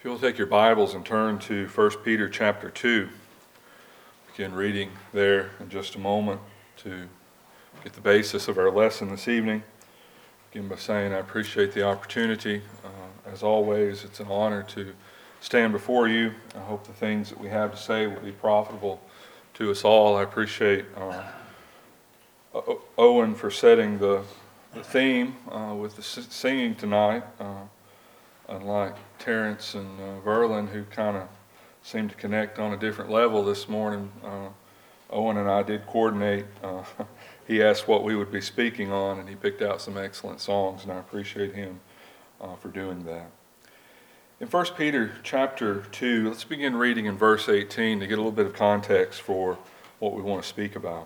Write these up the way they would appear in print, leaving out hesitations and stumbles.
If you'll take your Bibles and turn to 1 Peter chapter 2, begin reading there in just a moment to get the basis of our lesson this evening. Begin by saying I appreciate the opportunity. As always, it's an honor to stand before you. I hope the things that we have to say will be profitable to us all. I appreciate Owen for setting the theme with the singing tonight. Unlike Terrence and Verlin, who kind of seemed to connect on a different level this morning, Owen and I did coordinate. He asked what we would be speaking on, and he picked out some excellent songs, and I appreciate him for doing that. In 1 Peter chapter 2, let's begin reading in verse 18 to get a little bit of context for what we want to speak about.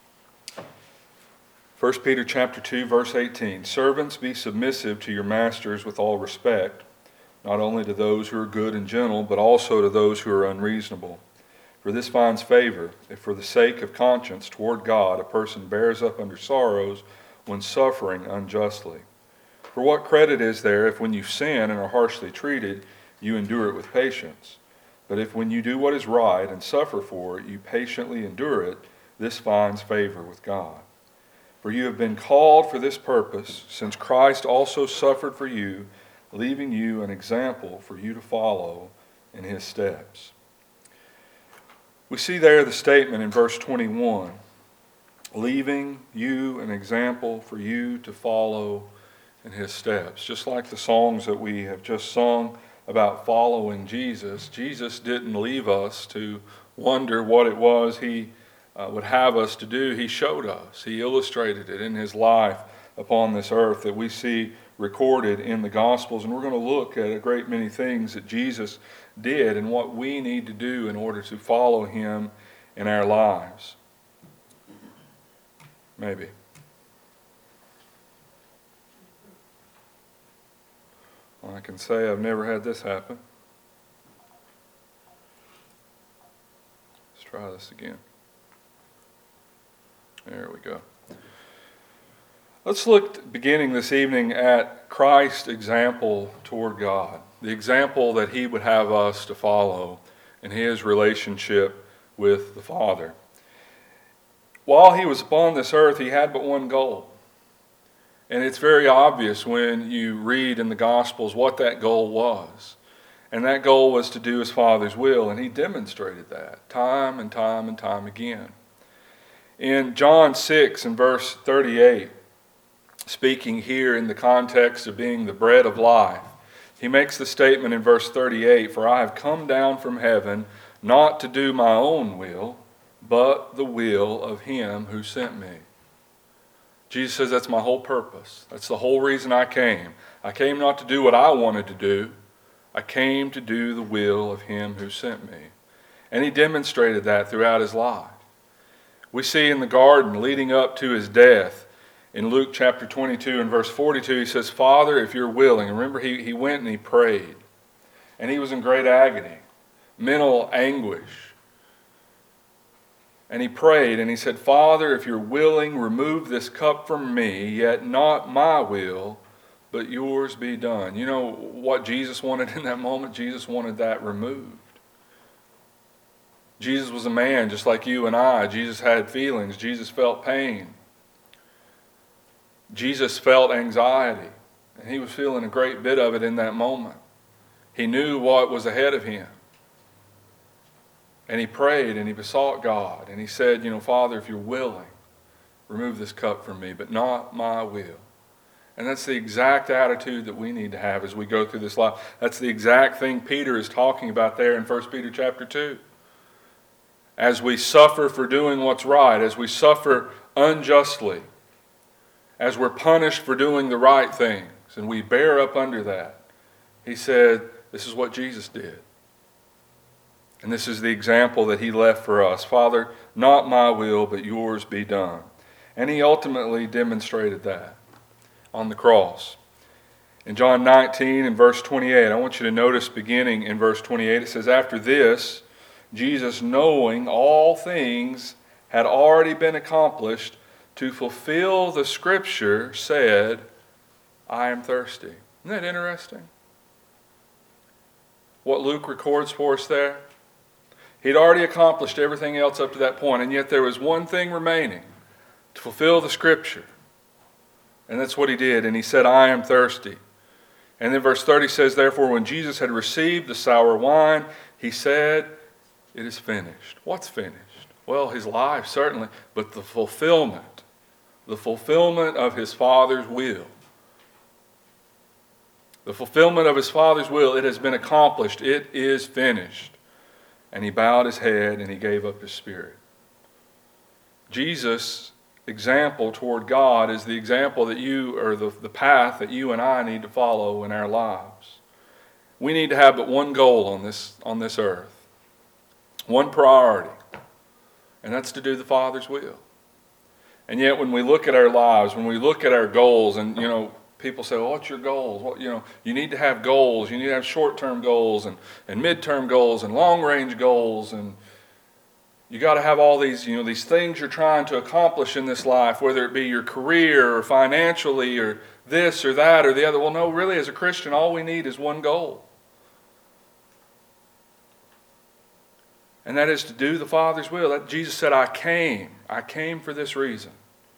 1 Peter chapter 2, verse 18, "Servants, be submissive to your masters with all respect, not only to those who are good and gentle, but also to those who are unreasonable. For this finds favor, if for the sake of conscience toward God a person bears up under sorrows when suffering unjustly. For what credit is there if when you sin and are harshly treated, you endure it with patience? But if when you do what is right and suffer for it, you patiently endure it, this finds favor with God. For you have been called for this purpose, since Christ also suffered for you, leaving you an example for you to follow in his steps." We see there the statement in verse 21, leaving you an example for you to follow in his steps. Just like the songs that we have just sung about following Jesus, Jesus didn't leave us to wonder what it was he would have us to do. He showed us. He illustrated it in his life upon this earth that we see recorded in the Gospels. And we're going to look at a great many things that Jesus did and what we need to do in order to follow him in our lives. Maybe. Well, I can say I've never had this happen. Let's try this again. There we go. Let's look beginning this evening at Christ's example toward God, the example that he would have us to follow in his relationship with the Father. While he was upon this earth, he had but one goal. And it's very obvious when you read in the Gospels what that goal was. And that goal was to do his Father's will, and he demonstrated that time and time and time again. In John 6 and verse 38, speaking here in the context of being the bread of life, he makes the statement in verse 38, "For I have come down from heaven not to do my own will, but the will of him who sent me." Jesus says that's my whole purpose. That's the whole reason I came. I came not to do what I wanted to do. I came to do the will of him who sent me. And he demonstrated that throughout his life. We see in the garden leading up to his death, in Luke chapter 22 and verse 42, he says, "Father, if you're willing." And remember, he went and he prayed. And he was in great agony, mental anguish. And he prayed and he said, "Father, if you're willing, remove this cup from me, yet not my will, but yours be done." You know what Jesus wanted in that moment? Jesus wanted that removed. Jesus was a man just like you and I. Jesus had feelings. Jesus felt pain. Jesus felt anxiety. And he was feeling a great bit of it in that moment. He knew what was ahead of him. And he prayed and he besought God. And he said, "Father, if you're willing, remove this cup from me, but not my will." And that's the exact attitude that we need to have as we go through this life. That's the exact thing Peter is talking about there in 1 Peter chapter 2. As we suffer for doing what's right, as we suffer unjustly, as we're punished for doing the right things, and we bear up under that, he said, this is what Jesus did. And this is the example that he left for us. "Father, not my will, but yours be done." And he ultimately demonstrated that on the cross. In John 19 and verse 28, I want you to notice beginning in verse 28, it says, "After this, Jesus, knowing all things had already been accomplished to fulfill the scripture, said, I am thirsty." Isn't that interesting? what Luke records for us there? He'd already accomplished everything else up to that point, and yet there was one thing remaining to fulfill the Scripture. And that's what he did, and he said, I am thirsty. And then verse 30 says, therefore, when Jesus had received the sour wine, he said, it is finished. What's finished? Well, his life, certainly, but the fulfillment of his Father's will. The fulfillment of his Father's will, it has been accomplished. It is finished. And he bowed his head and he gave up his spirit. Jesus' example toward God is the example that the path that you and I need to follow in our lives. We need to have but one goal on this earth. One priority. And that's to do the Father's will. And yet when we look at our lives, when we look at our goals, and people say, well, what's your goals? You need to have goals. You need to have short-term goals and mid-term goals and long-range goals. And you got to have all these, these things you're trying to accomplish in this life, whether it be your career or financially or this or that or the other. Well, no, really, as a Christian, all we need is one goal. And that is to do the Father's will. Jesus said, I came for this reason.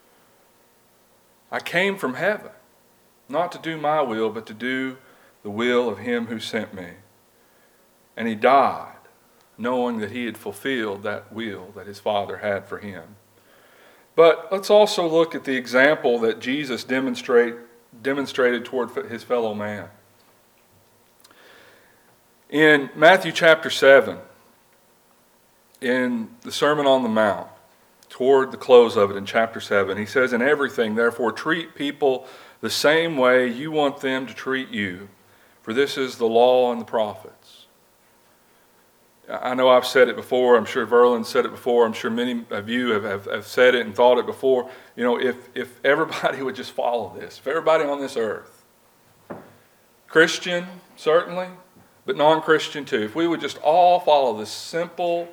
I came from heaven, not to do my will, but to do the will of him who sent me. And he died, knowing that he had fulfilled that will that his Father had for him. But let's also look at the example that Jesus demonstrated toward his fellow man. In Matthew chapter 7, in the Sermon on the Mount, toward the close of it in chapter 7, he says, in everything, therefore, treat people the same way you want them to treat you, for this is the law and the prophets. I know I've said it before. I'm sure Verlin said it before. I'm sure many of you have said it and thought it before. If everybody would just follow this, if everybody on this earth, Christian, certainly, but non-Christian too, if we would just all follow this simple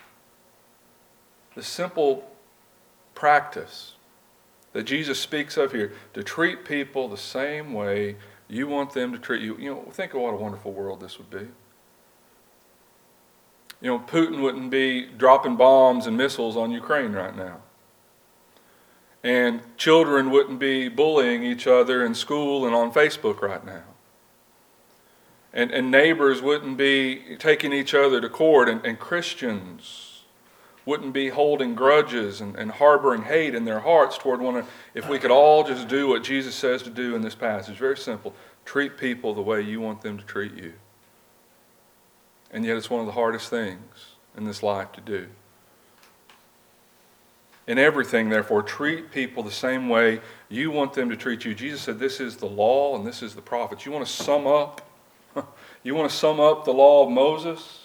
practice that Jesus speaks of here, to treat people the same way you want them to treat you. Think of what a wonderful world this would be. Putin wouldn't be dropping bombs and missiles on Ukraine right now. And children wouldn't be bullying each other in school and on Facebook right now. And neighbors wouldn't be taking each other to court, and Christians wouldn't be holding grudges and harboring hate in their hearts toward one another. If we could all just do what Jesus says to do in this passage, very simple. Treat people the way you want them to treat you. And yet it's one of the hardest things in this life to do. In everything, therefore, treat people the same way you want them to treat you. Jesus said this is the law and this is the prophets. You want to sum up the law of Moses?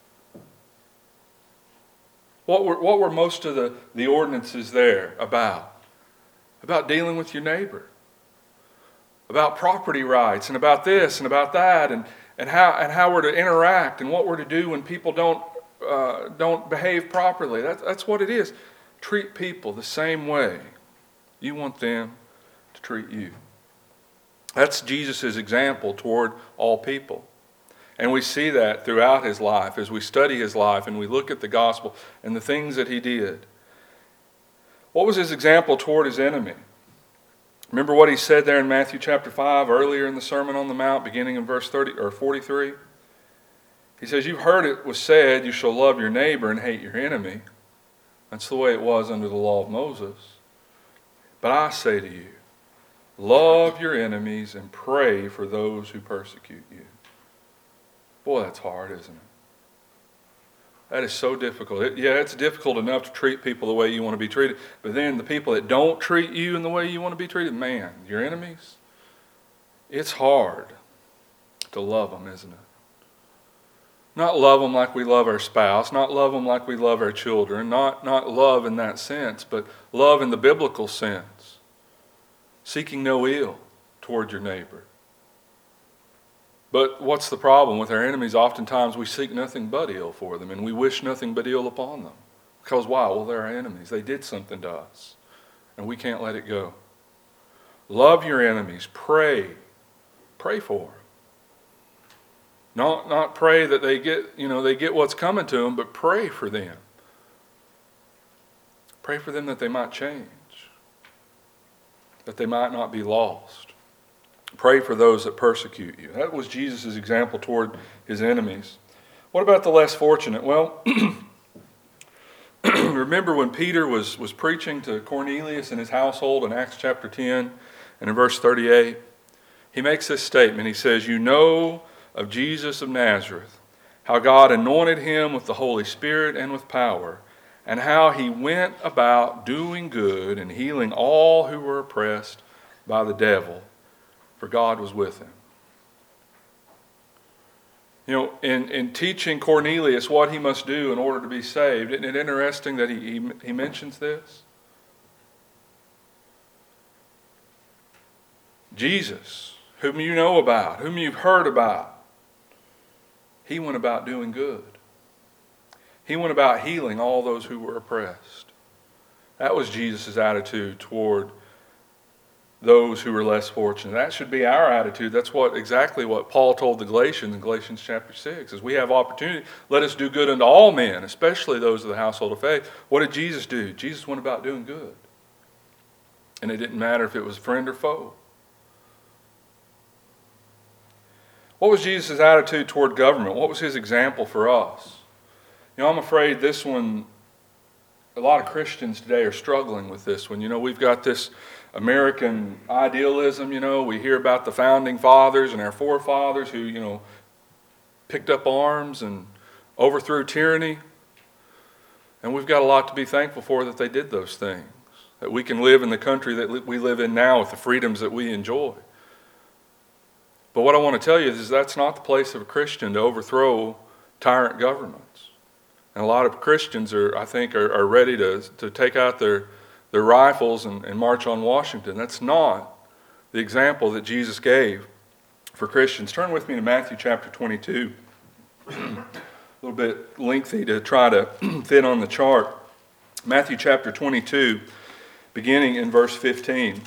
What were most of the ordinances there about? About dealing with your neighbor. About property rights and about this and about that and how we're to interact and what we're to do when people don't behave properly. That's what it is. Treat people the same way you want them to treat you. That's Jesus' example toward all people. And we see that throughout his life as we study his life and we look at the gospel and the things that he did. What was his example toward his enemy? Remember what he said there in Matthew chapter 5 earlier in the Sermon on the Mount, beginning in verse 43? He says, you've heard it was said, you shall love your neighbor and hate your enemy. That's the way it was under the law of Moses. But I say to you, love your enemies and pray for those who persecute you. Boy, that's hard, isn't it? That is so difficult. It's difficult enough to treat people the way you want to be treated. But then the people that don't treat you in the way you want to be treated, man, your enemies, it's hard to love them, isn't it? Not love them like we love our spouse, not love them like we love our children, not love in that sense, but love in the biblical sense. Seeking no ill toward your neighbor. But what's the problem with our enemies? Oftentimes we seek nothing but ill for them, and we wish nothing but ill upon them. Because why? Well, they're our enemies. They did something to us, and we can't let it go. Love your enemies. Pray. Pray for them. Not pray that they get what's coming to them, but pray for them. Pray for them that they might change, that they might not be lost. Pray for those that persecute you. That was Jesus' example toward his enemies. What about the less fortunate? Well, remember when Peter was preaching to Cornelius and his household in Acts chapter 10 and in verse 38? He makes this statement. He says, "You know of Jesus of Nazareth, how God anointed him with the Holy Spirit and with power, and how he went about doing good and healing all who were oppressed by the devil, for God was with him." In teaching Cornelius what he must do in order to be saved, isn't it interesting that he mentions this? Jesus, whom you know about, whom you've heard about, he went about doing good. He went about healing all those who were oppressed. That was Jesus' attitude toward those who were less fortunate. That should be our attitude. That's exactly what Paul told the Galatians in Galatians chapter 6. As we have opportunity, let us do good unto all men, especially those of the household of faith. What did Jesus do? Jesus went about doing good. And it didn't matter if it was friend or foe. What was Jesus' attitude toward government? What was his example for us? I'm afraid this one, a lot of Christians today are struggling with this one. We've got this American idealism, we hear about the founding fathers and our forefathers who, picked up arms and overthrew tyranny. And we've got a lot to be thankful for that they did those things, that we can live in the country that we live in now with the freedoms that we enjoy. But what I want to tell you is that's not the place of a Christian to overthrow tyrant governments. And a lot of Christians are ready to take out their rifles and march on Washington. That's not the example that Jesus gave for Christians. Turn with me to Matthew chapter 22. A little bit lengthy to try to fit on the chart. Matthew chapter 22, beginning in verse 15.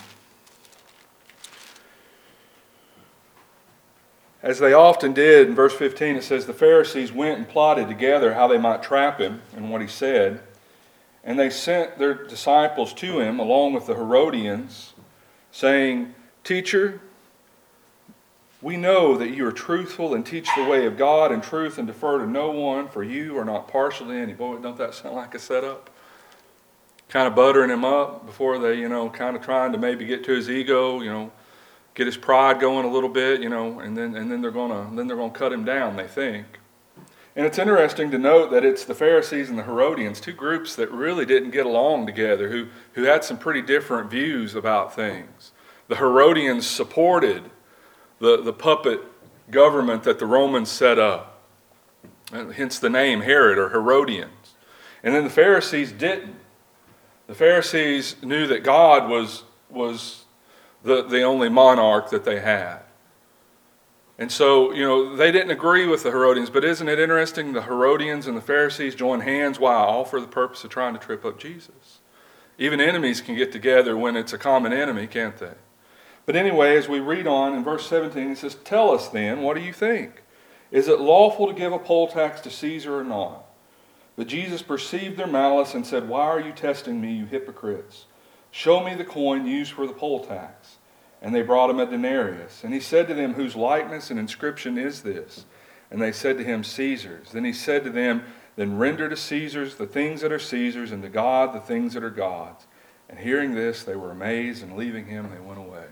As they often did, in verse 15 it says, the Pharisees went and plotted together how they might trap him and what he said. And they sent their disciples to him along with the Herodians, saying, "Teacher, we know that you are truthful and teach the way of God in truth and defer to no one, for you are not partial to any." Boy, don't that sound like a setup? Kind of buttering him up before they, kind of trying to maybe get to his ego, get his pride going a little bit, and then they're gonna cut him down, they think. And it's interesting to note that it's the Pharisees and the Herodians, two groups that really didn't get along together, who had some pretty different views about things. The Herodians supported the puppet government that the Romans set up, hence the name Herod or Herodians. And then the Pharisees didn't. The Pharisees knew that God was the only monarch that they had. And so, they didn't agree with the Herodians, but isn't it interesting the Herodians and the Pharisees joined hands? Why? All for the purpose of trying to trip up Jesus. Even enemies can get together when it's a common enemy, can't they? But anyway, as we read on in verse 17, it says, "Tell us then, what do you think? Is it lawful to give a poll tax to Caesar or not?" But Jesus perceived their malice and said, "Why are you testing me, you hypocrites? Show me the coin used for the poll tax." And they brought him a denarius. And he said to them, "Whose likeness and inscription is this?" And they said to him, "Caesar's." Then he said to them, "Then render to Caesar's the things that are Caesar's, and to God the things that are God's." And hearing this, they were amazed, and leaving him, they went away.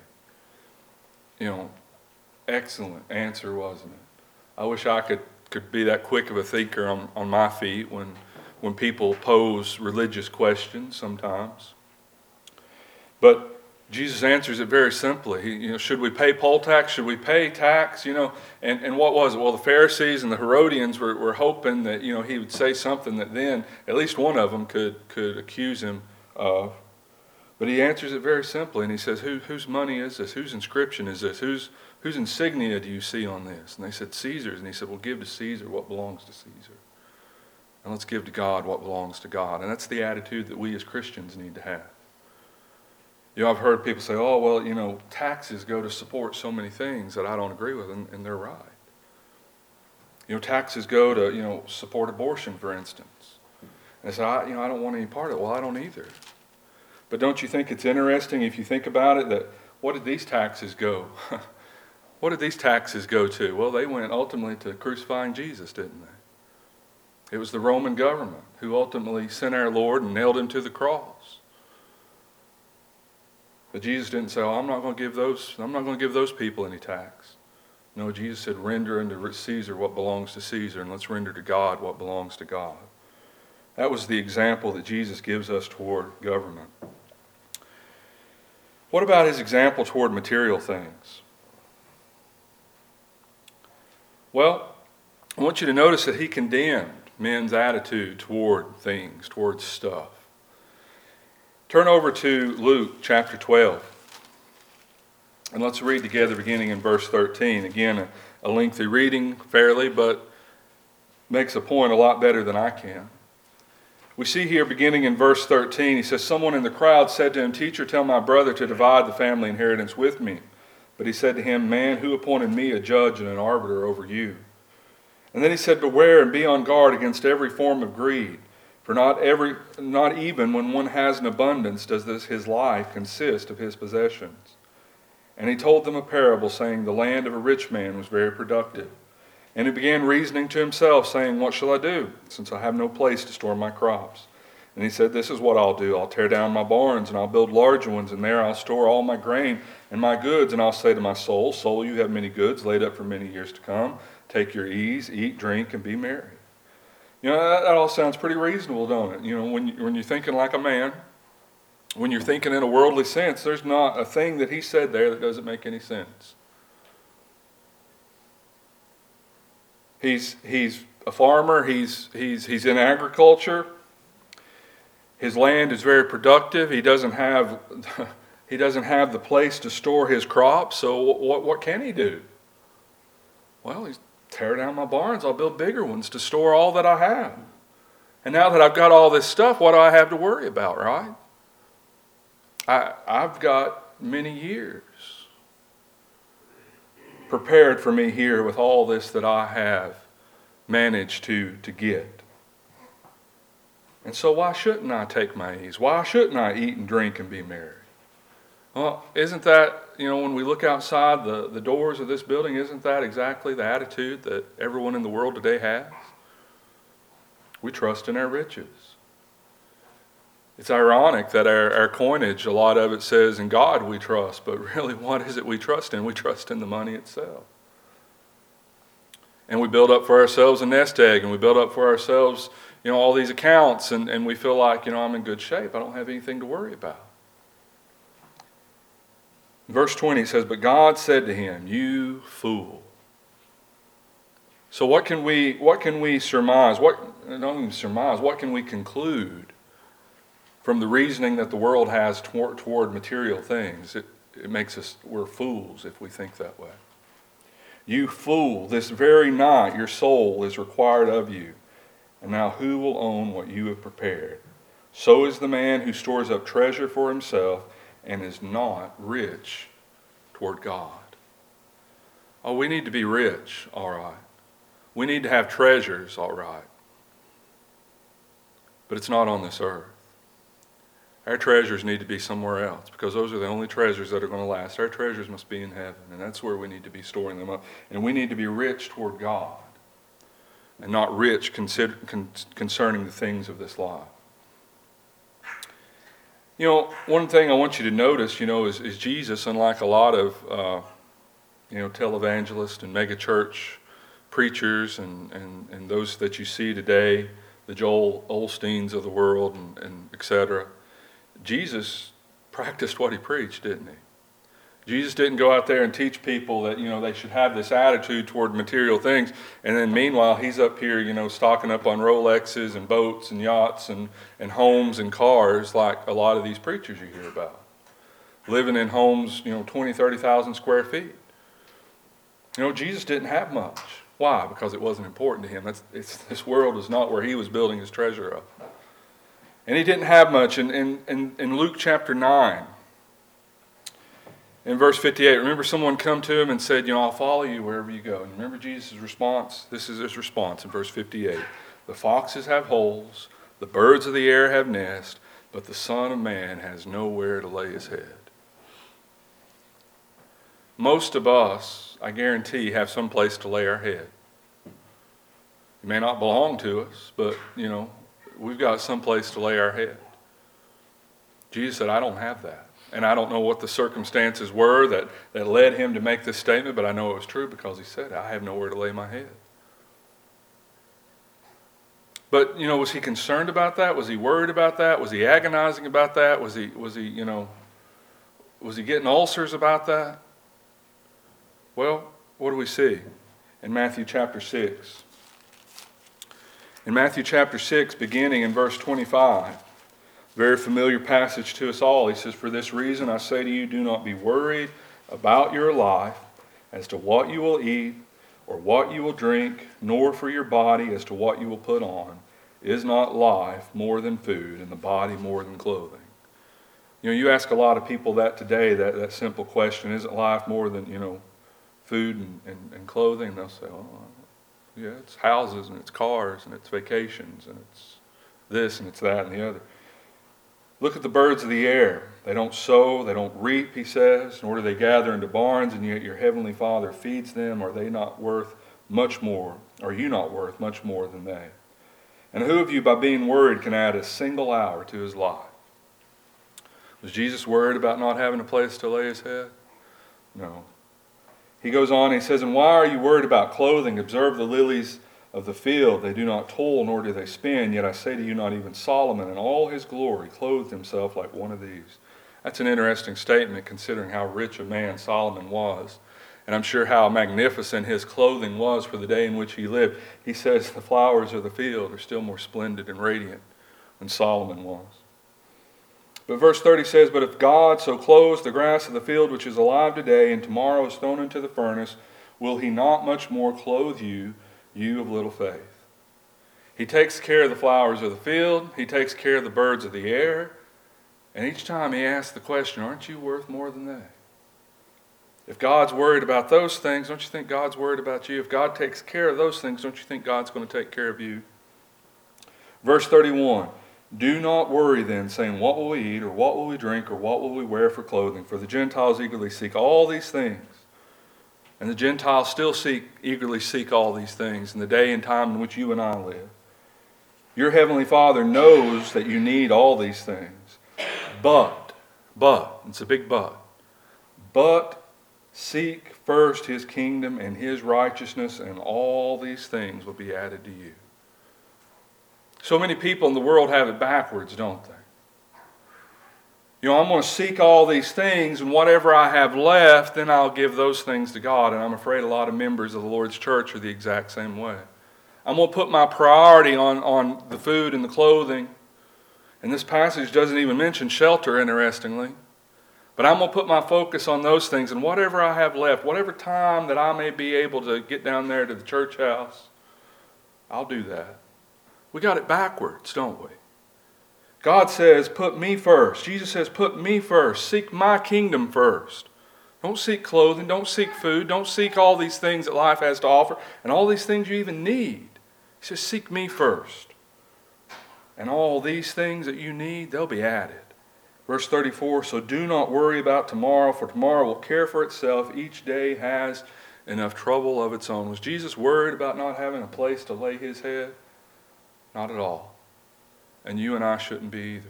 Excellent answer, wasn't it? I wish I could be that quick of a thinker on my feet when people pose religious questions sometimes. But Jesus answers it very simply. Should we pay poll tax? Should we pay tax? And what was it? Well, the Pharisees and the Herodians were hoping that he would say something that then at least one of them could accuse him of. But he answers it very simply, and he says, "Whose money is this? Whose inscription is this? Whose insignia do you see on this?" And they said, "Caesar's." And he said, "Well, give to Caesar what belongs to Caesar, and let's give to God what belongs to God." And that's the attitude that we as Christians need to have. I've heard people say, "Oh, well, taxes go to support so many things that I don't agree with," and they're right. Taxes go to, support abortion, for instance. And I said, I don't want any part of it. Well, I don't either. But don't you think it's interesting, if you think about it, that what did these taxes go? What did these taxes go to? Well, they went ultimately to crucifying Jesus, didn't they? It was the Roman government who ultimately sent our Lord and nailed him to the cross. But Jesus didn't say, I'm not going to give those people any tax. No, Jesus said, render unto Caesar what belongs to Caesar, and let's render to God what belongs to God. That was the example that Jesus gives us toward government. What about his example toward material things? Well, I want you to notice that he condemned men's attitude toward things, toward stuff. Turn over to Luke chapter 12. And let's read together beginning in verse 13. Again, a lengthy reading, fairly, but makes a point a lot better than I can. We see here beginning in verse 13, he says, someone in the crowd said to him, Teacher, tell my brother to divide the family inheritance with me. But he said to him, Man, who appointed me a judge and an arbiter over you? And then he said, Beware and be on guard against every form of greed. For not even when one has an abundance does his life consist of his possessions. And he told them a parable, saying, The land of a rich man was very productive. And he began reasoning to himself, saying, What shall I do, since I have no place to store my crops? And he said, This is what I'll do. I'll tear down my barns, and I'll build larger ones, and there I'll store all my grain and my goods. And I'll say to my soul, Soul, you have many goods laid up for many years to come. Take your ease, eat, drink, and be merry. That all sounds pretty reasonable, don't it? When you're thinking like a man, when you're thinking in a worldly sense, there's not a thing that he said there that doesn't make any sense. He's a farmer. He's in agriculture. His land is very productive. He doesn't have the place to store his crops. So what can he do? Well, he's tear down my barns. I'll build bigger ones to store all that I have. And now that I've got all this stuff, what do I have to worry about, right? I've got many years prepared for me here with all this that I have managed to get. And so why shouldn't I take my ease? Why shouldn't I eat and drink and be merry? Well, isn't that, when we look outside the doors of this building, isn't that exactly the attitude that everyone in the world today has? We trust in our riches. It's ironic that our coinage, a lot of it says, in God we trust, but really what is it we trust in? We trust in the money itself. And we build up for ourselves a nest egg, and we build up for ourselves, all these accounts, and we feel like, I'm in good shape. I don't have anything to worry about. Verse 20 says, But God said to him, You fool. So what can we surmise? Not even surmise, what can we conclude from the reasoning that the world has toward material things? It makes us, we're fools if we think that way. You fool, this very night your soul is required of you. And now who will own what you have prepared? So is the man who stores up treasure for himself and is not rich toward God. Oh, we need to be rich, all right. We need to have treasures, all right. But it's not on this earth. Our treasures need to be somewhere else, because those are the only treasures that are going to last. Our treasures must be in heaven, and that's where we need to be storing them up. And we need to be rich toward God, and not rich concerning the things of this life. One thing I want you to notice, is Jesus, unlike a lot of, televangelists and megachurch preachers and those that you see today, the Joel Osteens of the world and et cetera, Jesus practiced what he preached, didn't he? Jesus didn't go out there and teach people that, they should have this attitude toward material things, and then meanwhile he's up here, stocking up on Rolexes and boats and yachts and homes and cars like a lot of these preachers you hear about. Living in homes, 20, 30,000 square feet. Jesus didn't have much. Why? Because it wasn't important to him. This world is not where he was building his treasure up. And he didn't have much. In Luke chapter 9, In verse 58, remember someone come to him and said, I'll follow you wherever you go. And remember Jesus' response? This is his response in verse 58. The foxes have holes, the birds of the air have nests, but the Son of Man has nowhere to lay his head. Most of us, I guarantee, have some place to lay our head. It may not belong to us, but, we've got some place to lay our head. Jesus said, I don't have that. And I don't know what the circumstances were that led him to make this statement, but I know it was true because he said, I have nowhere to lay my head. But, was he concerned about that? Was he worried about that? Was he agonizing about that? Was he getting ulcers about that? Well, what do we see in Matthew chapter 6? In Matthew chapter 6, beginning in verse 25, very familiar passage to us all. He says, for this reason I say to you, do not be worried about your life as to what you will eat or what you will drink, nor for your body as to what you will put on. Is not life more than food, and the body more than clothing? You ask a lot of people that today, that simple question, isn't life more than, food and clothing? And they'll say, yeah, it's houses and it's cars and it's vacations and it's this and it's that and the other. Look at the birds of the air. They don't sow, they don't reap, he says, nor do they gather into barns, and yet your heavenly Father feeds them. Are they not worth much more? Are you not worth much more than they? And who of you, by being worried, can add a single hour to his life? Was Jesus worried about not having a place to lay his head? No. He goes on, he says, and why are you worried about clothing? Observe the lilies of the field. They do not toil, nor do they spin. Yet I say to you, not even Solomon in all his glory clothed himself like one of these. That's an interesting statement considering how rich a man Solomon was. And I'm sure how magnificent his clothing was for the day in which he lived. He says the flowers of the field are still more splendid and radiant than Solomon was. But verse 30 says, but if God so clothes the grass of the field which is alive today and tomorrow is thrown into the furnace, will he not much more clothe you, you of little faith? He takes care of the flowers of the field. He takes care of the birds of the air. And each time he asks the question, aren't you worth more than they? If God's worried about those things, don't you think God's worried about you? If God takes care of those things, don't you think God's going to take care of you? Verse 31, do not worry then, saying, what will we eat, or what will we drink, or what will we wear for clothing? For the Gentiles eagerly seek all these things. And the Gentiles still eagerly seek all these things in the day and time in which you and I live. Your heavenly Father knows that you need all these things. But, it's a big but seek first his kingdom and his righteousness, and all these things will be added to you. So many people in the world have it backwards, don't they? I'm going to seek all these things, and whatever I have left, then I'll give those things to God. And I'm afraid a lot of members of the Lord's church are the exact same way. I'm going to put my priority on the food and the clothing. And this passage doesn't even mention shelter, interestingly. But I'm going to put my focus on those things, and whatever I have left, whatever time that I may be able to get down there to the church house, I'll do that. We got it backwards, don't we? God says, put me first. Jesus says, put me first. Seek my kingdom first. Don't seek clothing. Don't seek food. Don't seek all these things that life has to offer and all these things you even need. He says, seek me first. And all these things that you need, they'll be added. Verse 34, so do not worry about tomorrow, for tomorrow will care for itself. Each day has enough trouble of its own. Was Jesus worried about not having a place to lay his head? Not at all. And you and I shouldn't be either.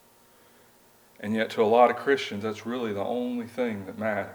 And yet to a lot of Christians, that's really the only thing that matters.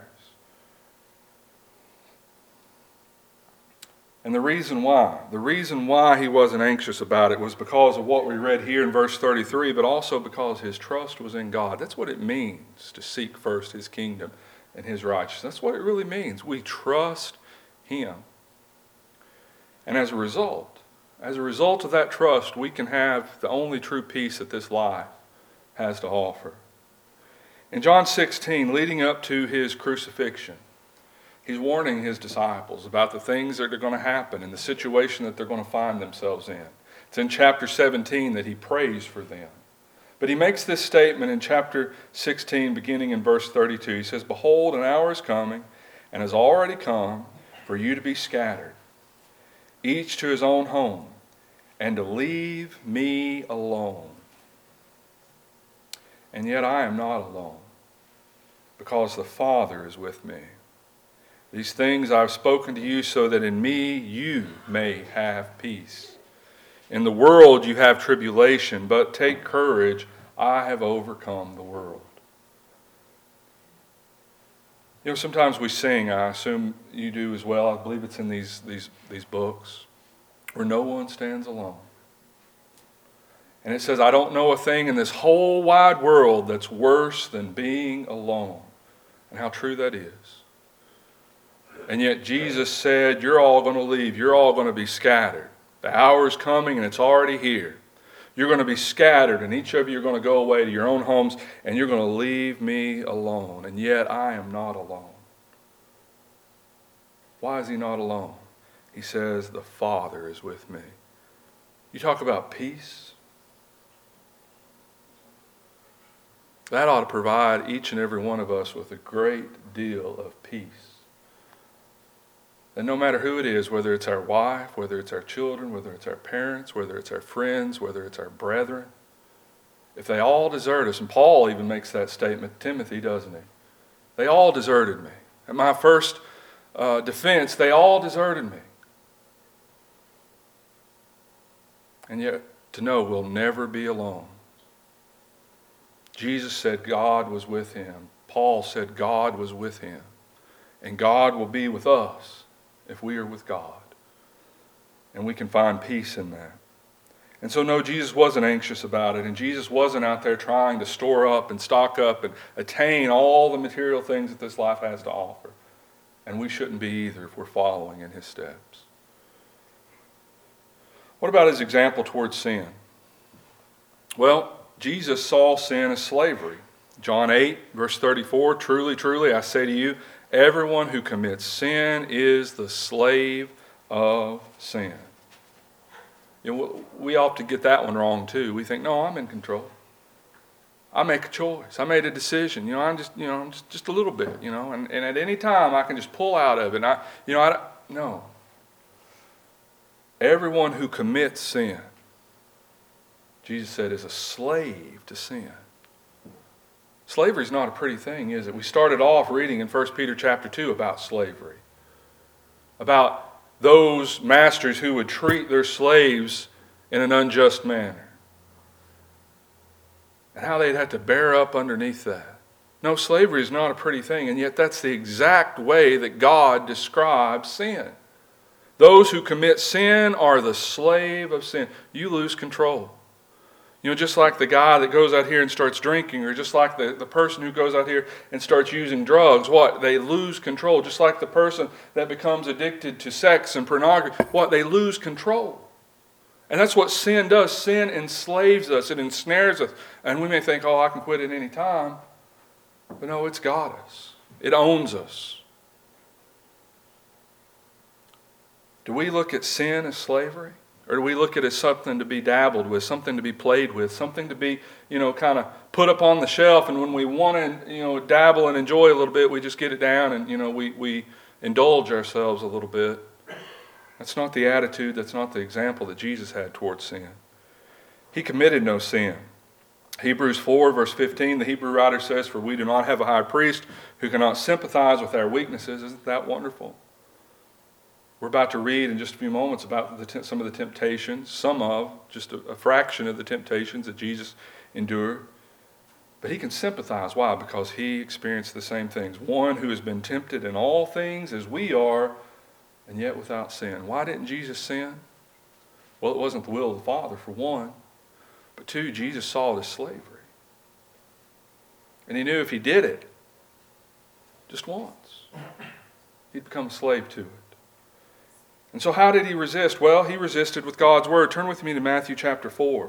And the reason why he wasn't anxious about it was because of what we read here in verse 33, but also because his trust was in God. That's what it means to seek first his kingdom and his righteousness. That's what it really means. We trust him. And as a result of that trust, we can have the only true peace that this life has to offer. In John 16, leading up to his crucifixion, he's warning his disciples about the things that are going to happen and the situation that they're going to find themselves in. It's in chapter 17 that he prays for them. But he makes this statement in chapter 16, beginning in verse 32. He says, "Behold, an hour is coming, and has already come, for you to be scattered, each to his own home, and to leave me alone. And yet I am not alone, because the Father is with me. These things I have spoken to you so that in me you may have peace. In the world you have tribulation, but take courage, I have overcome the world." You know, sometimes we sing, I assume you do as well, I believe it's in these books, where no one stands alone. And it says, I don't know a thing in this whole wide world that's worse than being alone. And how true that is. And yet Jesus said, you're all going to leave. You're all going to be scattered. The hour is coming and it's already here. You're going to be scattered and each of you are going to go away to your own homes and you're going to leave me alone. And yet I am not alone. Why is he not alone? He says, the Father is with me. You talk about peace. That ought to provide each and every one of us with a great deal of peace. And no matter who it is, whether it's our wife, whether it's our children, whether it's our parents, whether it's our friends, whether it's our brethren, if they all desert us, and Paul even makes that statement, Timothy, doesn't he? They all deserted me. At my first defense, they all deserted me. And yet, to know we'll never be alone. Jesus said God was with him. Paul said God was with him. And God will be with us if we are with God. And we can find peace in that. And so no, Jesus wasn't anxious about it. And Jesus wasn't out there trying to store up and stock up and attain all the material things that this life has to offer. And we shouldn't be either if we're following in his steps. What about his example towards sin? Well, Jesus saw sin as slavery. John 8, verse 34, truly, truly, I say to you, everyone who commits sin is the slave of sin. You know, we often get that one wrong too. We think, no, I'm in control. I make a choice. I made a decision. I'm just a little bit, and at any time I can just pull out of it. No. Everyone who commits sin, Jesus said, is a slave to sin. Slavery is not a pretty thing, is it? We started off reading in 1 Peter chapter 2 about slavery. About those masters who would treat their slaves in an unjust manner. And how they'd have to bear up underneath that. No, slavery is not a pretty thing, and yet that's the exact way that God describes sin. Those who commit sin are the slave of sin. You lose control. Just like the guy that goes out here and starts drinking, or just like the person who goes out here and starts using drugs, they lose control. Just like the person that becomes addicted to sex and pornography, they lose control. And that's what sin does. Sin enslaves us, it ensnares us. And we may think, I can quit at any time. But no, it's got us. It owns us. Do we look at sin as slavery? Or do we look at it as something to be dabbled with, something to be played with, something to be, kind of put up on the shelf, and when we want to, dabble and enjoy a little bit, we just get it down and, we indulge ourselves a little bit. That's not the attitude, that's not the example that Jesus had towards sin. He committed no sin. Hebrews 4, verse 15, the Hebrew writer says, "For we do not have a high priest who cannot sympathize with our weaknesses." Isn't that wonderful? We're about to read in just a few moments about some of the temptations, just a fraction of the temptations that Jesus endured. But he can sympathize. Why? Because he experienced the same things. One who has been tempted in all things as we are, and yet without sin. Why didn't Jesus sin? Well, it wasn't the will of the Father, for one. But two, Jesus saw it as slavery. And he knew if he did it, just once, he'd become a slave to it. And so how did he resist? Well, he resisted with God's word. Turn with me to Matthew chapter 4.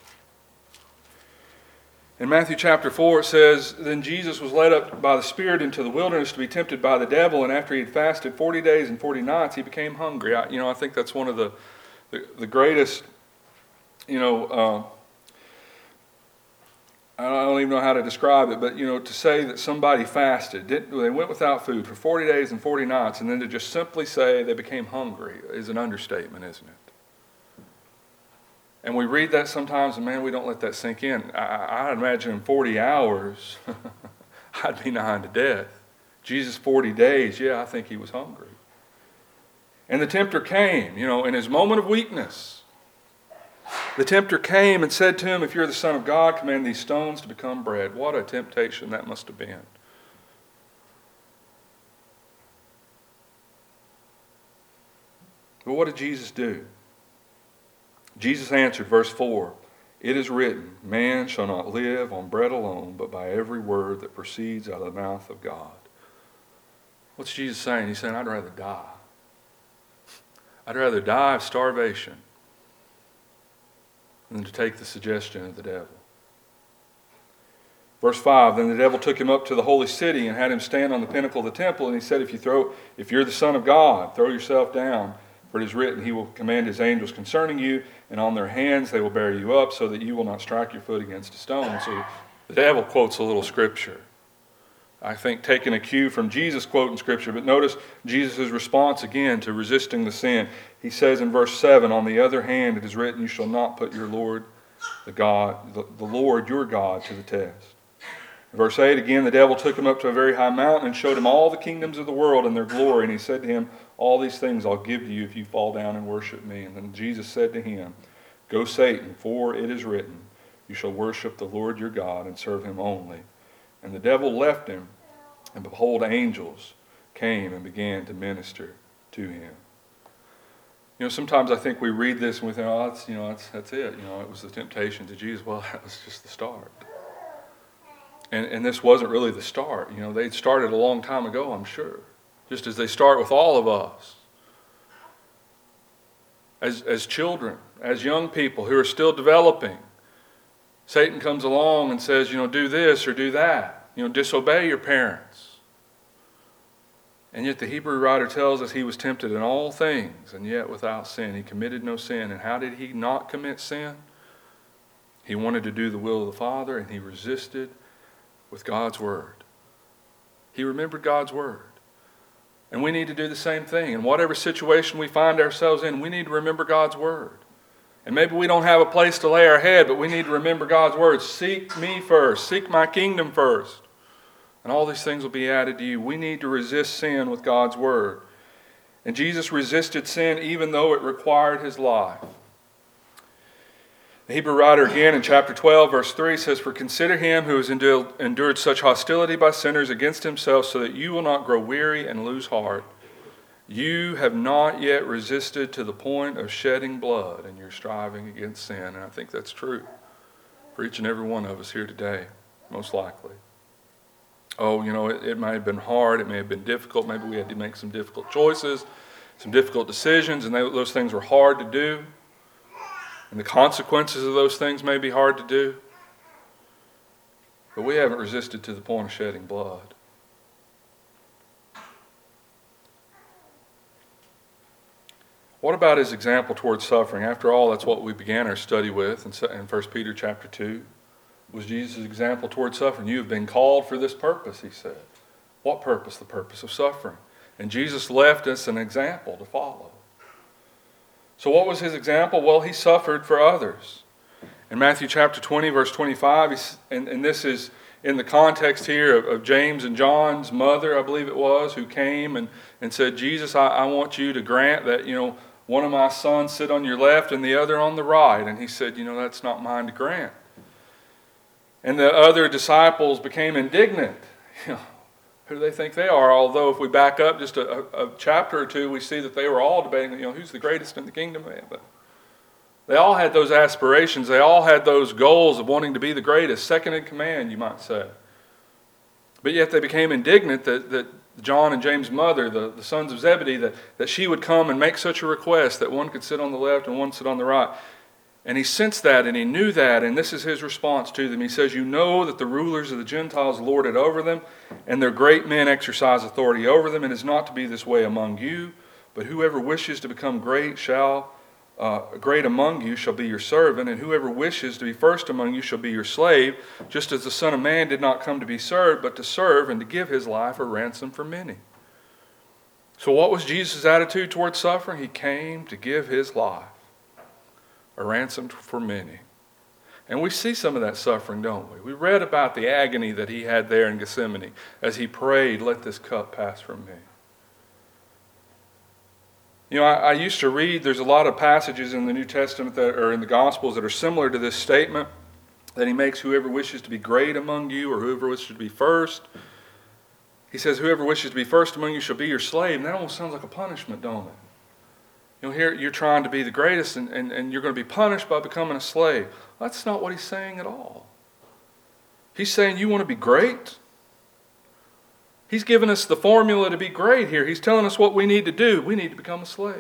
In Matthew chapter 4 it says, "Then Jesus was led up by the Spirit into the wilderness to be tempted by the devil, and after he had fasted 40 days and 40 nights, he became hungry." I think that's one of the greatest, I don't even know how to describe it, but to say that somebody fasted, they went without food for 40 days and 40 nights, and then to just simply say they became hungry is an understatement, isn't it? And we read that sometimes, and man, we don't let that sink in. I imagine in 40 hours, I'd be nigh to death. Jesus, 40 days, I think he was hungry. And the tempter came, in his moment of weakness. The tempter came and said to him, if you're the Son of God, command these stones to become bread. What a temptation that must have been. But what did Jesus do? Jesus answered, verse 4, it is written, man shall not live on bread alone, but by every word that proceeds out of the mouth of God. What's Jesus saying? He's saying, I'd rather die. I'd rather die of starvation than to take the suggestion of the devil. Verse 5, then the devil took him up to the holy city and had him stand on the pinnacle of the temple, and he said, if you're the Son of God, throw yourself down, for it is written, he will command his angels concerning you, and on their hands they will bear you up, so that you will not strike your foot against a stone. So the devil quotes a little scripture. I think taking a cue from Jesus quoting scripture, but notice Jesus' response again to resisting the sin. He says in verse 7, on the other hand, it is written, you shall not put your Lord, the Lord your God, to the test. In verse 8, again, the devil took him up to a very high mountain and showed him all the kingdoms of the world and their glory. And he said to him, all these things I'll give to you if you fall down and worship me. And then Jesus said to him, go Satan, for it is written, you shall worship the Lord your God and serve him only. And the devil left him, and behold, angels came and began to minister to him. Sometimes I think we read this and we think, that's it. It was the temptation to Jesus. Well, that was just the start. And this wasn't really the start. They'd started a long time ago, I'm sure. Just as they start with all of us. As children, as young people who are still developing, Satan comes along and says, do this or do that. Disobey your parents. And yet the Hebrew writer tells us he was tempted in all things, and yet without sin. He committed no sin. And how did he not commit sin? He wanted to do the will of the Father, and he resisted with God's word. He remembered God's word. And we need to do the same thing. In whatever situation we find ourselves in, we need to remember God's word. And maybe we don't have a place to lay our head, but we need to remember God's word. Seek me first. Seek my kingdom first. And all these things will be added to you. We need to resist sin with God's word. And Jesus resisted sin even though it required his life. The Hebrew writer again in chapter 12, verse 3 says, for consider him who has endured such hostility by sinners against himself, so that you will not grow weary and lose heart. You have not yet resisted to the point of shedding blood in your striving against sin. And I think that's true for each and every one of us here today, most likely. It might have been hard. It may have been difficult. Maybe we had to make some difficult choices, some difficult decisions, and those things were hard to do. And the consequences of those things may be hard to do. But we haven't resisted to the point of shedding blood. What about his example towards suffering? After all, that's what we began our study with in 1 Peter chapter 2. Was Jesus' example towards suffering. You have been called for this purpose, he said. What purpose? The purpose of suffering. And Jesus left us an example to follow. So what was his example? Well, he suffered for others. In Matthew chapter 20, verse 25, and this is in the context here of James and John's mother, I believe it was, who came and said, Jesus, I want you to grant that, one of my sons sit on your left and the other on the right. And he said, that's not mine to grant. And the other disciples became indignant. Who do they think they are? Although if we back up just a chapter or two, we see that they were all debating, who's the greatest in the kingdom of heaven. They all had those aspirations. They all had those goals of wanting to be the greatest, second in command, you might say. But yet they became indignant that John and James' mother, the sons of Zebedee, that she would come and make such a request that one could sit on the left and one sit on the right. And he sensed that and he knew that, and this is his response to them. He says, you know that the rulers of the Gentiles lord it over them, and their great men exercise authority over them. It is not to be this way among you, but whoever wishes to become great shall great among you shall be your servant, and whoever wishes to be first among you shall be your slave, just as the Son of Man did not come to be served, but to serve and to give his life a ransom for many. So what was Jesus' attitude towards suffering? He came to give his life a ransom for many. And we see some of that suffering, don't we? We read about the agony that he had there in Gethsemane as he prayed, "Let this cup pass from me." You know, I used to read, there's a lot of passages in the New Testament or in the Gospels that are similar to this statement that he makes, whoever wishes to be great among you or whoever wishes to be first. He says, whoever wishes to be first among you shall be your slave. And that almost sounds like a punishment, don't it? You know, here you're trying to be the greatest and you're going to be punished by becoming a slave. That's not what he's saying at all. He's saying you want to be great? He's given us the formula to be great here. He's telling us what we need to do. We need to become a slave.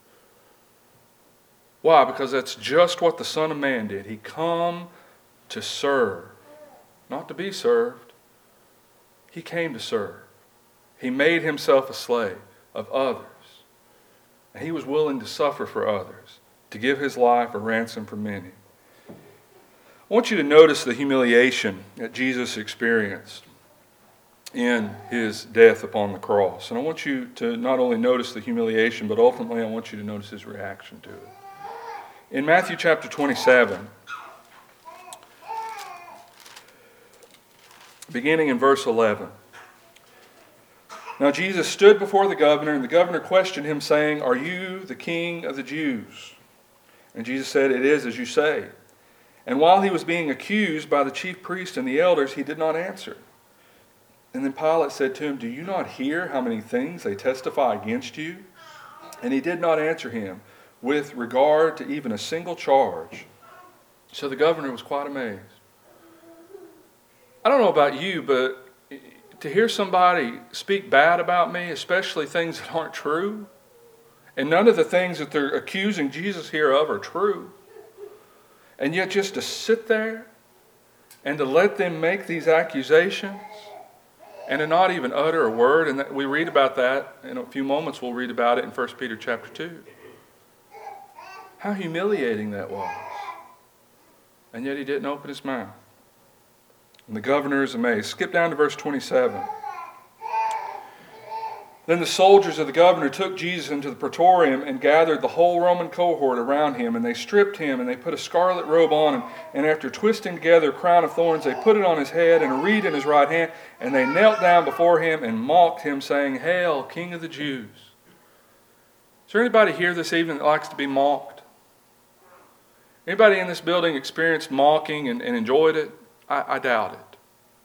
Why? Because that's just what the Son of Man did. He come to serve, not to be served. He came to serve. He made himself a slave of others. And he was willing to suffer for others, to give his life a ransom for many. I want you to notice the humiliation that Jesus experienced in his death upon the cross. And I want you to not only notice the humiliation, but ultimately I want you to notice his reaction to it. In Matthew chapter 27, beginning in verse 11. Now Jesus stood before the governor, and the governor questioned him, saying, "Are you the king of the Jews?" And Jesus said, "It is as you say." And while he was being accused by the chief priests and the elders, he did not answer. And then Pilate said to him, "Do you not hear how many things they testify against you?" And he did not answer him with regard to even a single charge. So the governor was quite amazed. I don't know about you, but to hear somebody speak bad about me, especially things that aren't true, and none of the things that they're accusing Jesus here of are true, and yet just to sit there and to let them make these accusations and to not even utter a word, and we read about that in a few moments. We'll read about it in 1 Peter chapter 2. How humiliating that was. And yet he didn't open his mouth. And the governor is amazed. Skip down to verse 27. Then the soldiers of the governor took Jesus into the praetorium and gathered the whole Roman cohort around him, and they stripped him, and they put a scarlet robe on him, and after twisting together a crown of thorns, they put it on his head and a reed in his right hand, and they knelt down before him and mocked him, saying, "Hail, King of the Jews." Is there anybody here this evening that likes to be mocked? Anybody in this building experienced mocking and enjoyed it? I doubt it.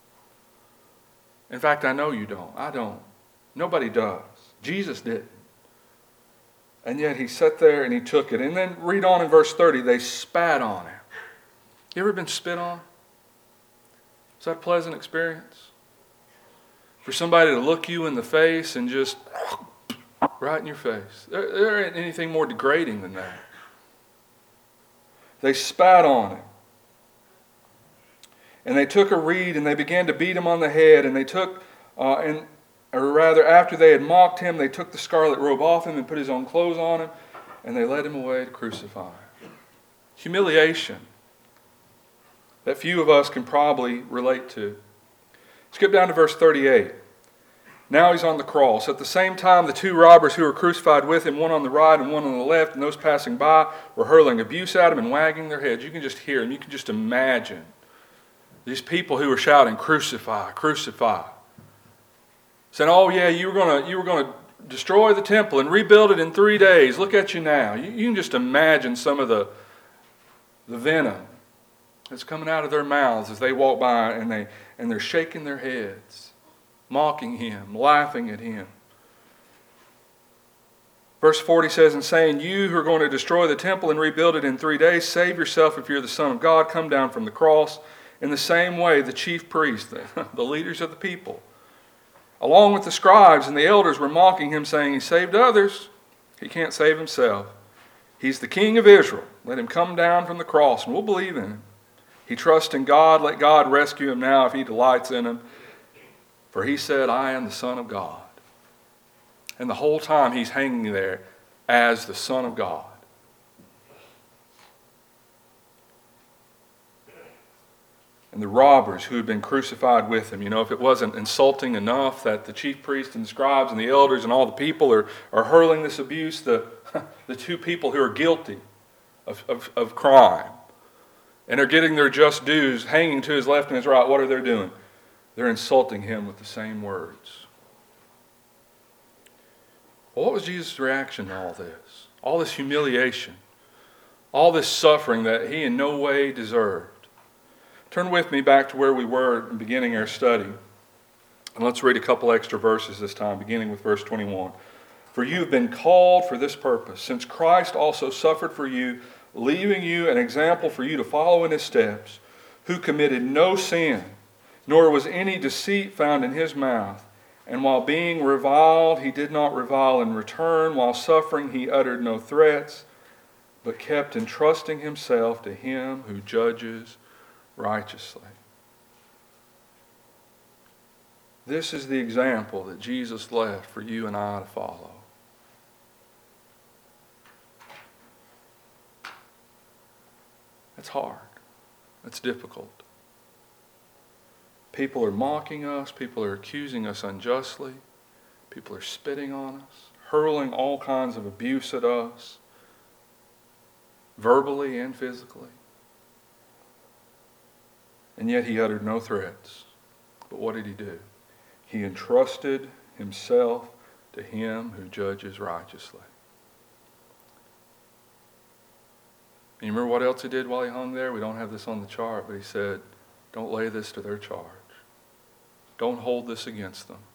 In fact, I know you don't. I don't. Nobody does. Jesus didn't. And yet he sat there and he took it. And then read on in verse 30, they spat on him. You ever been spit on? Is that a pleasant experience? For somebody to look you in the face and just right in your face. There ain't anything more degrading than that. They spat on him. And they took a reed and they began to beat him on the head. And they took, or rather, after they had mocked him, they took the scarlet robe off him and put his own clothes on him. And they led him away to crucify him. Humiliation that few of us can probably relate to. Skip down to verse 38. Now he's on the cross. At the same time, the two robbers who were crucified with him, one on the right and one on the left, and those passing by were hurling abuse at him and wagging their heads. You can just hear them. You can just imagine these people who were shouting, "Crucify, crucify." Saying, "Oh yeah, you were going to destroy the temple and rebuild it in 3 days. Look at you now." You can just imagine some of the venom that's coming out of their mouths as they walk by and they're shaking their heads, mocking him, laughing at him. Verse 40 says, "And saying, you who are going to destroy the temple and rebuild it in 3 days, save yourself if you're the Son of God, come down from the cross." In the same way, the chief priests, the leaders of the people, along with the scribes and the elders, were mocking him, saying, "He saved others. He can't save himself. He's the King of Israel. Let him come down from the cross and we'll believe in him. He trusts in God. Let God rescue him now if he delights in him. For he said, I am the Son of God." And the whole time he's hanging there as the Son of God. and the robbers who had been crucified with him. You know, if it wasn't insulting enough that the chief priests and the scribes and the elders and all the people are hurling this abuse, the two people who are guilty of crime and are getting their just dues, hanging to his left and his right, what are they doing? They're insulting him with the same words. Well, what was Jesus' reaction to all this? All this humiliation, all this suffering that he in no way deserved. Turn with me back to where we were in beginning our study. And let's read a couple extra verses this time, beginning with verse 21. For you have been called for this purpose, since Christ also suffered for you, leaving you an example for you to follow in his steps, who committed no sin, nor was any deceit found in his mouth. And while being reviled, he did not revile in return. While suffering, he uttered no threats, but kept entrusting himself to him who judges righteously. This is the example that Jesus left for you and I to follow. That's hard. That's difficult. People are mocking us. People are accusing us unjustly. People are spitting on us, hurling all kinds of abuse at us, verbally and physically. And yet he uttered no threats. But what did he do? He entrusted himself to him who judges righteously. And you remember what else he did while he hung there? We don't have this on the chart, but he said, don't lay this to their charge. Don't hold this against them.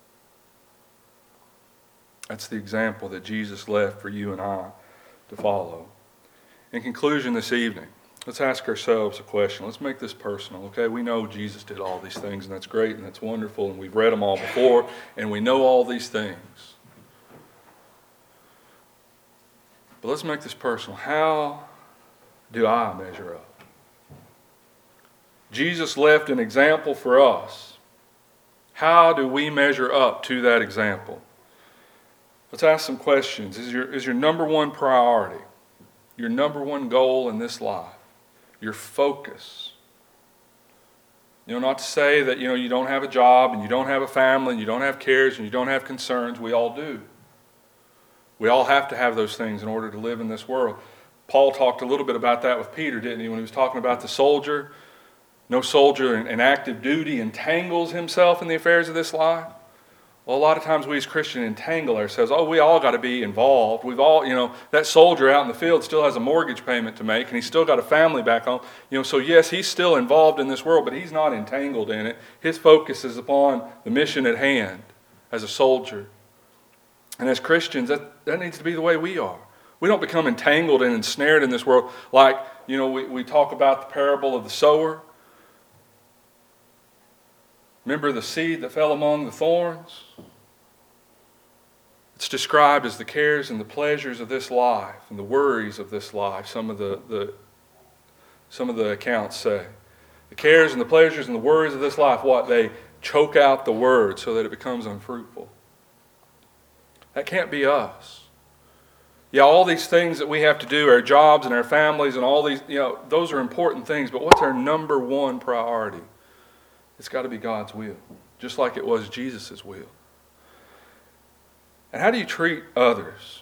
That's the example that Jesus left for you and I to follow. In conclusion this evening, let's ask ourselves a question. Let's make this personal, okay? We know Jesus did all these things, and that's great, and that's wonderful, and we've read them all before, and we know all these things. But let's make this personal. How do I measure up? Jesus left an example for us. How do we measure up to that example? Let's ask some questions. Is your number one priority, your number one goal in this life, your focus? Not to say that, you don't have a job and you don't have a family and you don't have cares and you don't have concerns. We all do. We all have to have those things in order to live in this world. Paul talked a little bit about that with Peter, didn't he, when he was talking about the soldier? No soldier in active duty entangles himself in the affairs of this life. Well, a lot of times we as Christians entangle ourselves. Oh, we all got to be involved. We've all, that soldier out in the field still has a mortgage payment to make, and he's still got a family back home. So yes, he's still involved in this world, but he's not entangled in it. His focus is upon the mission at hand as a soldier. And as Christians, that needs to be the way we are. We don't become entangled and ensnared in this world like, we talk about the parable of the sower. Remember the seed that fell among the thorns? It's described as the cares and the pleasures of this life and the worries of this life, some of the accounts say. The cares and the pleasures and the worries of this life, what? They choke out the word so that it becomes unfruitful. That can't be us. Yeah, all these things that we have to do, our jobs and our families and all these, those are important things, but what's our number one priority? It's got to be God's will, just like it was Jesus' will. And how do you treat others?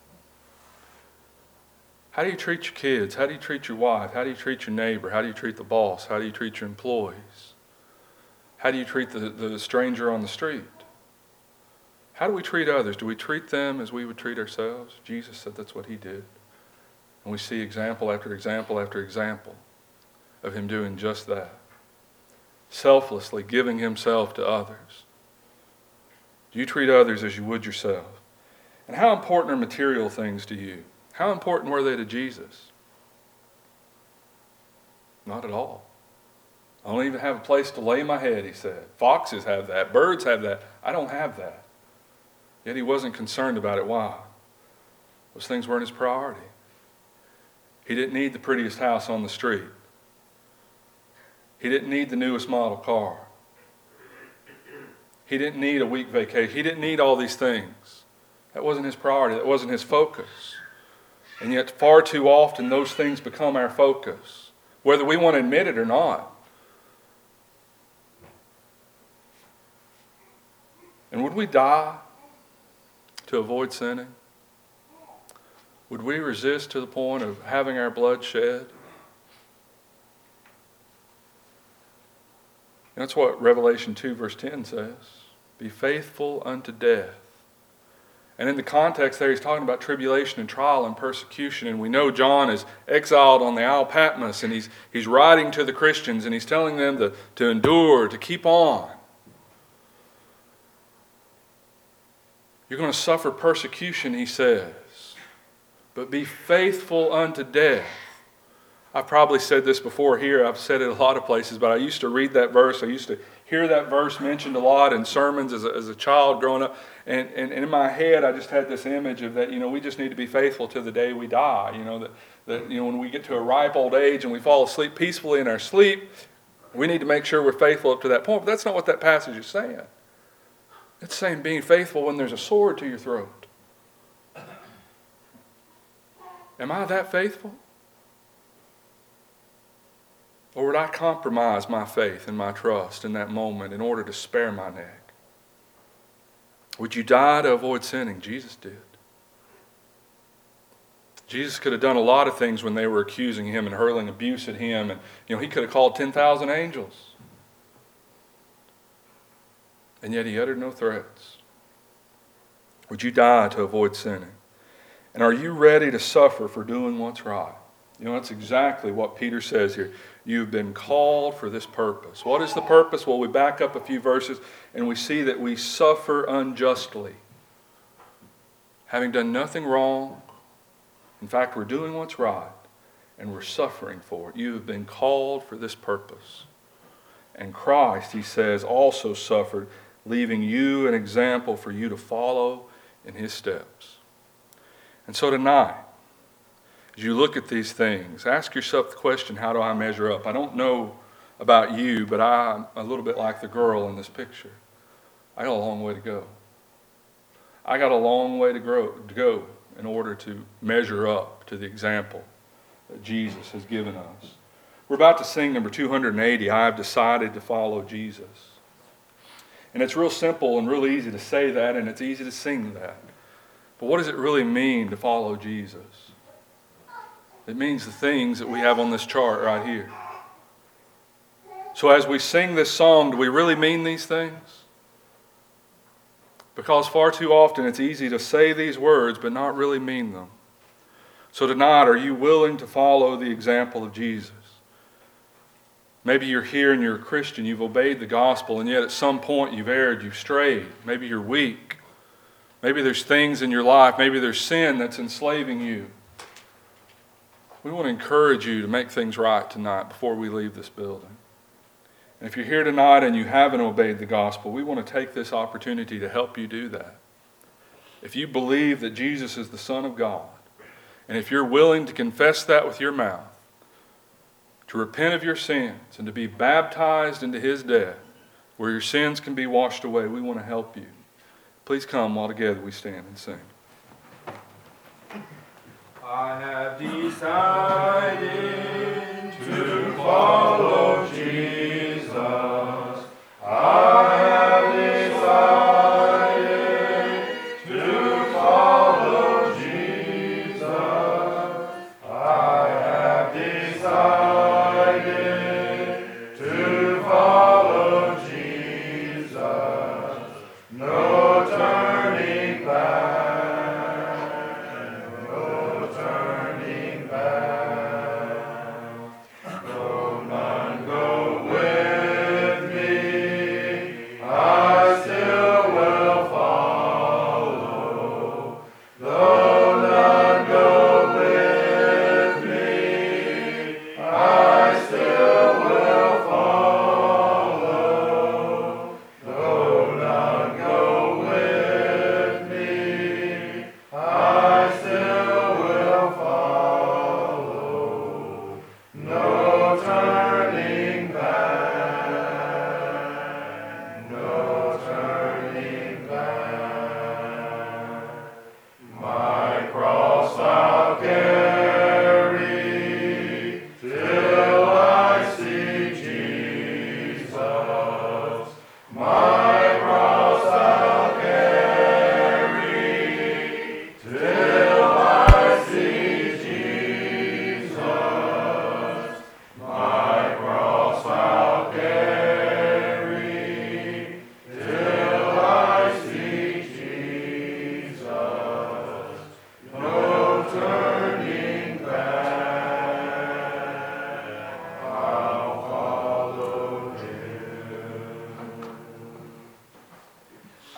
How do you treat your kids? How do you treat your wife? How do you treat your neighbor? How do you treat the boss? How do you treat your employees? How do you treat the stranger on the street? How do we treat others? Do we treat them as we would treat ourselves? Jesus said that's what he did. And we see example after example after example of him doing just that. Selflessly giving himself to others. Do you treat others as you would yourself? And how important are material things to you? How important were they to Jesus? Not at all. I don't even have a place to lay my head, he said. Foxes have that. Birds have that. I don't have that. Yet he wasn't concerned about it. Why? Those things weren't his priority. He didn't need the prettiest house on the street. He didn't need the newest model car. He didn't need a week vacation. He didn't need all these things. That wasn't his priority. That wasn't his focus. And yet far too often those things become our focus, whether we want to admit it or not. And would we die to avoid sinning? Would we resist to the point of having our blood shed? And that's what Revelation 2 verse 10 says. Be faithful unto death. And in the context there, he's talking about tribulation and trial and persecution. And we know John is exiled on the Isle of Patmos, and he's writing to the Christians, and he's telling them to endure, to keep on. You're going to suffer persecution, he says, but be faithful unto death. I've probably said this before here. I've said it a lot of places, but I used to read that verse. I used to hear that verse mentioned a lot in sermons as a child growing up. And in my head, I just had this image of that, we just need to be faithful to the day we die. That when we get to a ripe old age and we fall asleep peacefully in our sleep, we need to make sure we're faithful up to that point. But that's not what that passage is saying. It's saying being faithful when there's a sword to your throat. Am I that faithful? Or would I compromise my faith and my trust in that moment in order to spare my neck? Would you die to avoid sinning? Jesus did. Jesus could have done a lot of things when they were accusing him and hurling abuse at him. And he could have called 10,000 angels. And yet he uttered no threats. Would you die to avoid sinning? And are you ready to suffer for doing what's right? That's exactly what Peter says here. You've been called for this purpose. What is the purpose? Well, we back up a few verses and we see that we suffer unjustly. Having done nothing wrong. In fact, we're doing what's right and we're suffering for it. You have been called for this purpose. And Christ, he says, also suffered, leaving you an example for you to follow in his steps. And so tonight, as you look at these things, ask yourself the question, how do I measure up? I don't know about you, but I'm a little bit like the girl in this picture. I got a long way to go. I got a long way to go in order to measure up to the example that Jesus has given us. We're about to sing number 280, I have decided to follow Jesus. And it's real simple and real easy to say that, and it's easy to sing that. But what does it really mean to follow Jesus? It means the things that we have on this chart right here. So as we sing this song, do we really mean these things? Because far too often it's easy to say these words but not really mean them. So tonight, are you willing to follow the example of Jesus? Maybe you're here and you're a Christian, you've obeyed the gospel, and yet at some point you've erred, you've strayed. Maybe you're weak. Maybe there's things in your life, maybe there's sin that's enslaving you. We want to encourage you to make things right tonight before we leave this building. And if you're here tonight and you haven't obeyed the gospel, we want to take this opportunity to help you do that. If you believe that Jesus is the Son of God, and if you're willing to confess that with your mouth, to repent of your sins and to be baptized into his death, where your sins can be washed away, we want to help you. Please come while together we stand and sing. I have decided to follow Jesus. I have decided to follow Jesus. I have decided to follow Jesus. No turning back. No turning back.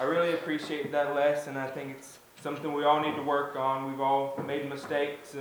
I really appreciate that lesson. I think it's something we all need to work on. We've all made mistakes